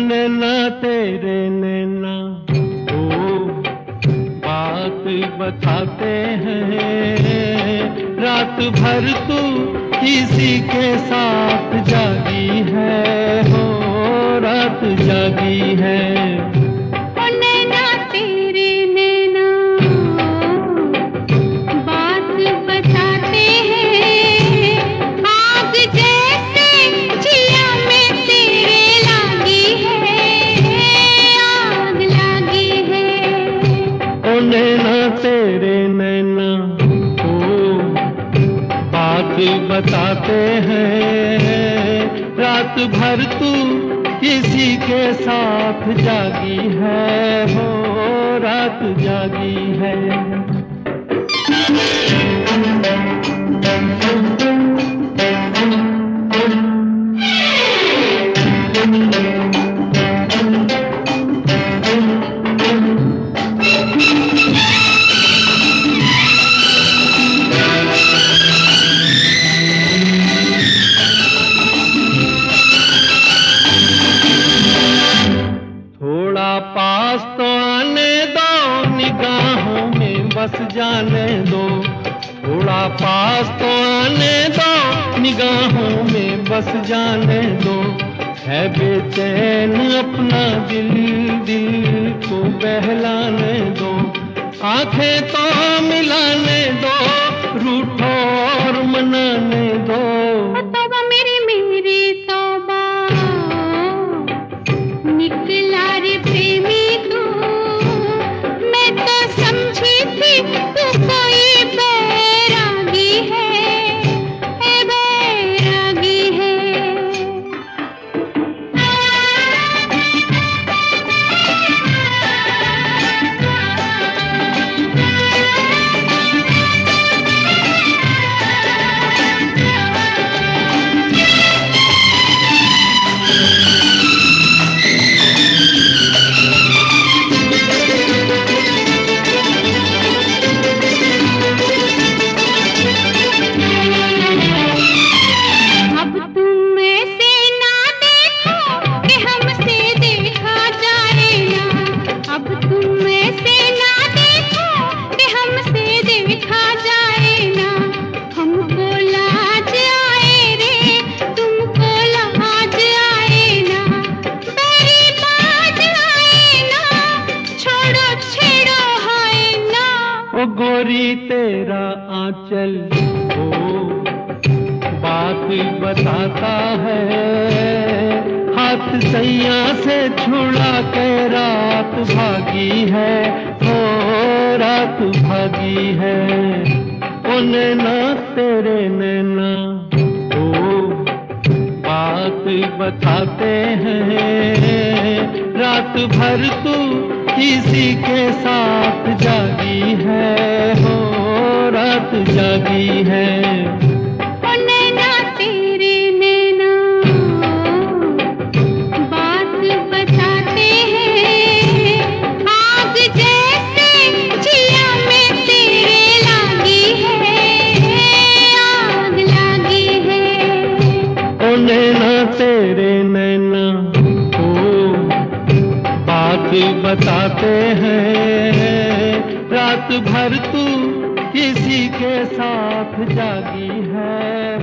नैना तेरे नैना ओ बात बताते हैं, रात भर तू किसी के साथ जागी है, हो रात जागी है। ओ नैना तेरे नैना बात बताते हैं, आग जैसे जिया में तेरे लागी है, आग लागी है। ओ नैना तेरे नैना ओ बात बताते हैं, रात भर तू किसी के साथ जागी है, हो रात जागी है। पास तो आने दो, निगाहों में बस जाने दो, थोड़ा पास तो आने दो, निगाहों में बस जाने दो। है बेचैन अपना दिल, दिल को बहलाने दो, आंखें तो मिलाने दो, रूठो और मनाने दो। तौबा मेरी मेरी तौबा, निकला रे प्रेमी तू, मैं तो समझी थी तू कोई बैरागी है, बैरागी है। गोरी तेरा आंचल ओ बात बताता है, हाथ सैया से छुड़ा के रात भागी है, हो रात भागी है। ओ नैना तेरे नैना ओ बात बताते हैं, रात भर तू किसी के साथ जागी है, हो रात जागी है। ओ नैना तेरे नैना बात बताते हैं, आग जैसे जिया में तेरे लागी है, आग लागी है। ओ नैना तेरे नैना बात बताते हैं, रात भर तू किसी के साथ जागी है।